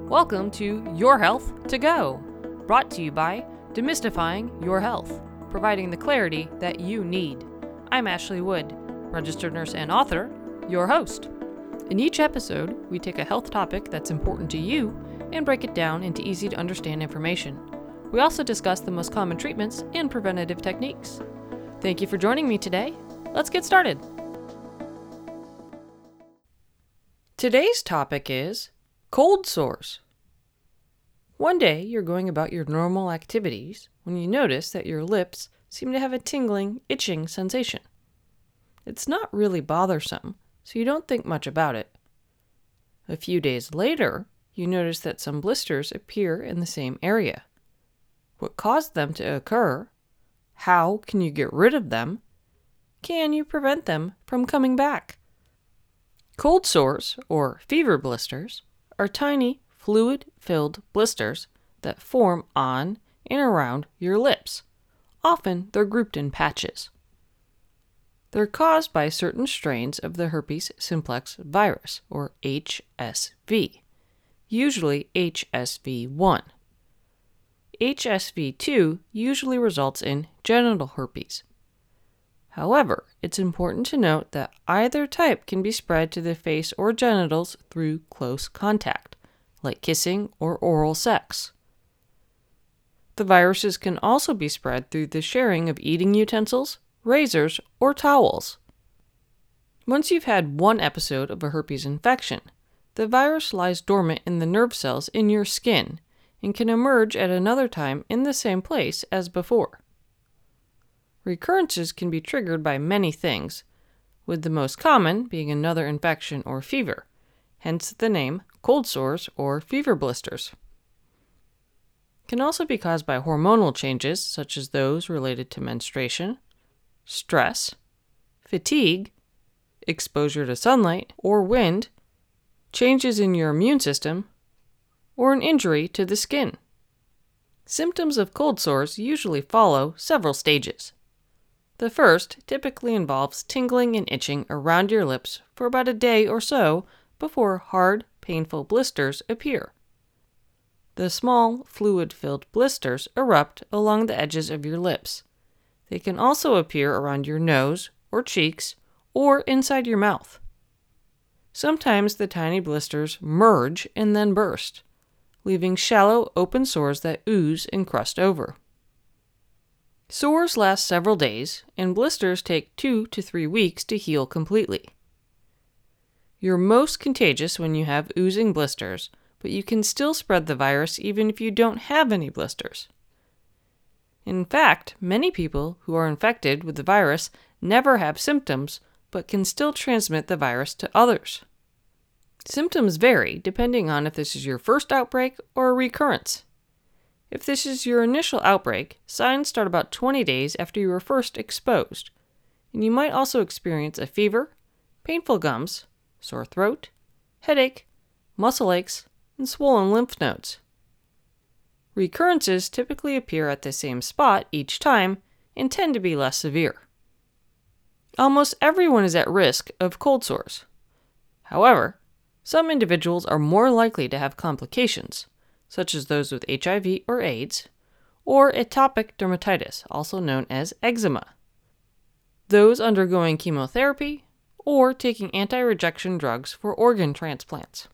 Welcome to Your Health to Go, brought to you by Demystifying Your Health, providing the clarity that you need. I'm Ashley Wood, registered nurse and author, your host. In each episode, we take a health topic that's important to you and break it down into easy to understand information. We also discuss the most common treatments and preventative techniques. Thank you for joining me today. Let's get started. Today's topic is cold sores. One day you're going about your normal activities when you notice that your lips seem to have a tingling, itching sensation. It's not really bothersome, so you don't think much about it. A few days later, you notice that some blisters appear in the same area. What caused them to occur? How can you get rid of them? Can you prevent them from coming back? Cold sores, or fever blisters, are tiny, fluid-filled blisters that form on and around your lips. Often they're grouped in patches. They're caused by certain strains of the herpes simplex virus, or HSV, usually HSV1. HSV2 usually results in genital herpes. However, it's important to note that either type can be spread to the face or genitals through close contact, like kissing or oral sex. The viruses can also be spread through the sharing of eating utensils, razors, or towels. Once you've had one episode of a herpes infection, the virus lies dormant in the nerve cells in your skin and can emerge at another time in the same place as before. Recurrences can be triggered by many things, with the most common being another infection or fever, hence the name cold sores or fever blisters. Can also be caused by hormonal changes such as those related to menstruation, stress, fatigue, exposure to sunlight or wind, changes in your immune system, or an injury to the skin. Symptoms of cold sores usually follow several stages. The first typically involves tingling and itching around your lips for about a day or so before hard, painful blisters appear. The small, fluid-filled blisters erupt along the edges of your lips. They can also appear around your nose or cheeks or inside your mouth. Sometimes the tiny blisters merge and then burst, leaving shallow, open sores that ooze and crust over. Sores last several days, and blisters take 2 to 3 weeks to heal completely. You're most contagious when you have oozing blisters, but you can still spread the virus even if you don't have any blisters. In fact, many people who are infected with the virus never have symptoms, but can still transmit the virus to others. Symptoms vary depending on if this is your first outbreak or a recurrence. If this is your initial outbreak, signs start about 20 days after you were first exposed, and you might also experience a fever, painful gums, sore throat, headache, muscle aches, and swollen lymph nodes. Recurrences typically appear at the same spot each time and tend to be less severe. Almost everyone is at risk of cold sores. However, some individuals are more likely to have complications, such as those with HIV or AIDS, or atopic dermatitis, also known as eczema, those undergoing chemotherapy, or taking anti-rejection drugs for organ transplants.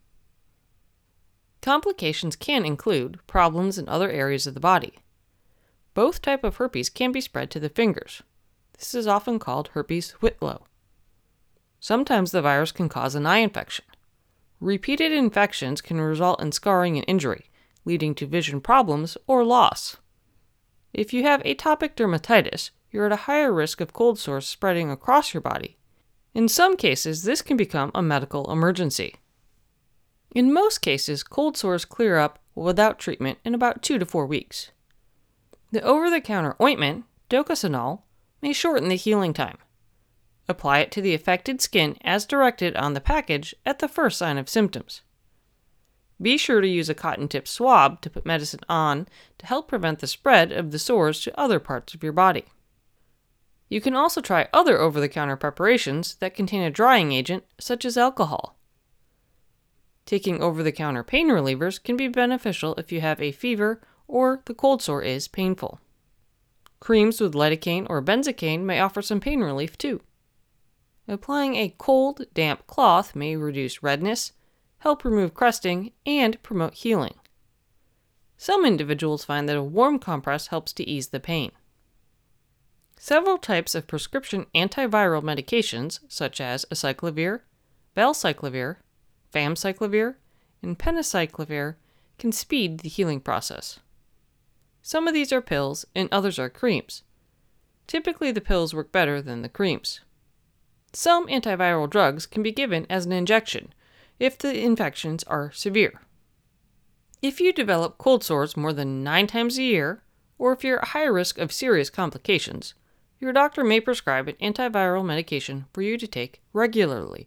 Complications can include problems in other areas of the body. Both types of herpes can be spread to the fingers. This is often called herpes Whitlow. Sometimes the virus can cause an eye infection. Repeated infections can result in scarring and injury, leading to vision problems or loss. If you have atopic dermatitis, you're at a higher risk of cold sores spreading across your body. In some cases, this can become a medical emergency. In most cases, cold sores clear up without treatment in about 2 to 4 weeks. The over-the-counter ointment, docosanol, may shorten the healing time. Apply it to the affected skin as directed on the package at the first sign of symptoms. Be sure to use a cotton-tip swab to put medicine on to help prevent the spread of the sores to other parts of your body. You can also try other over-the-counter preparations that contain a drying agent, such as alcohol. Taking over-the-counter pain relievers can be beneficial if you have a fever or the cold sore is painful. Creams with lidocaine or benzocaine may offer some pain relief too. Applying a cold, damp cloth may reduce redness, help remove crusting, and promote healing. Some individuals find that a warm compress helps to ease the pain. Several types of prescription antiviral medications, such as acyclovir, valcyclovir, famciclovir, and penecyclovir, can speed the healing process. Some of these are pills and others are creams. Typically, the pills work better than the creams. Some antiviral drugs can be given as an injection if the infections are severe. If you develop cold sores more than 9 times a year, or if you're at high risk of serious complications, your doctor may prescribe an antiviral medication for you to take regularly.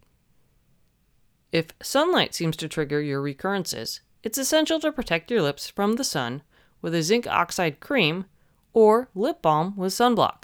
If sunlight seems to trigger your recurrences, it's essential to protect your lips from the sun with a zinc oxide cream or lip balm with sunblock.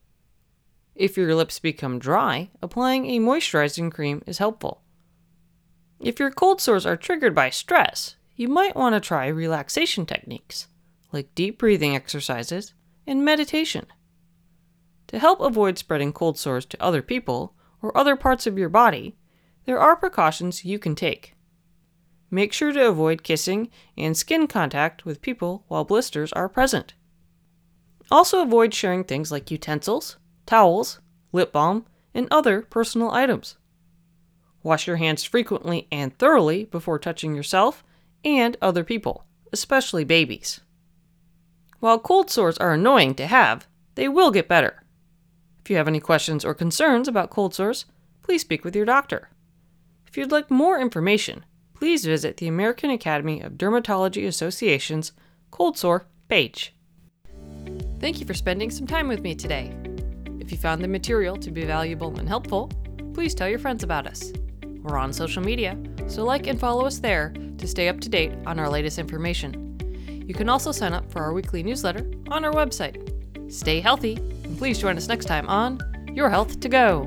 If your lips become dry, applying a moisturizing cream is helpful. If your cold sores are triggered by stress, you might want to try relaxation techniques, like deep breathing exercises and meditation. To help avoid spreading cold sores to other people or other parts of your body, there are precautions you can take. Make sure to avoid kissing and skin contact with people while blisters are present. Also avoid sharing things like utensils, towels, lip balm, and other personal items. Wash your hands frequently and thoroughly before touching yourself and other people, especially babies. While cold sores are annoying to have, they will get better. If you have any questions or concerns about cold sores, please speak with your doctor. If you'd like more information, please visit the American Academy of Dermatology Association's Cold Sore page. Thank you for spending some time with me today. If you found the material to be valuable and helpful, please tell your friends about us. We're on social media, so like and follow us there to stay up to date on our latest information. You can also sign up for our weekly newsletter on our website. Stay healthy, and please join us next time on Your Health to Go.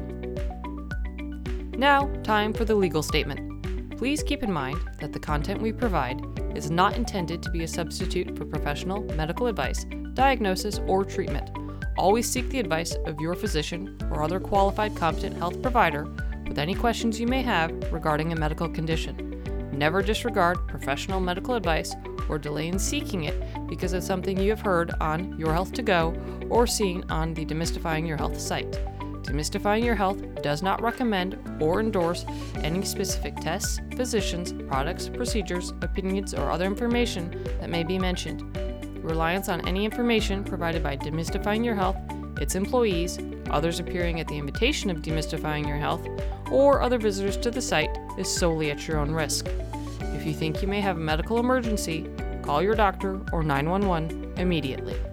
Now, time for the legal statement. Please keep in mind that the content we provide is not intended to be a substitute for professional medical advice, diagnosis, or treatment. Always seek the advice of your physician or other qualified competent health provider with any questions you may have regarding a medical condition. Never disregard professional medical advice or delay in seeking it because of something you have heard on Your Health to Go or seen on the Demystifying Your Health site. Demystifying Your Health does not recommend or endorse any specific tests, physicians, products, procedures, opinions, or other information that may be mentioned. Reliance on any information provided by Demystifying Your Health, its employees, others appearing at the invitation of Demystifying Your Health, or other visitors to the site is solely at your own risk. If you think you may have a medical emergency, call your doctor or 911 immediately.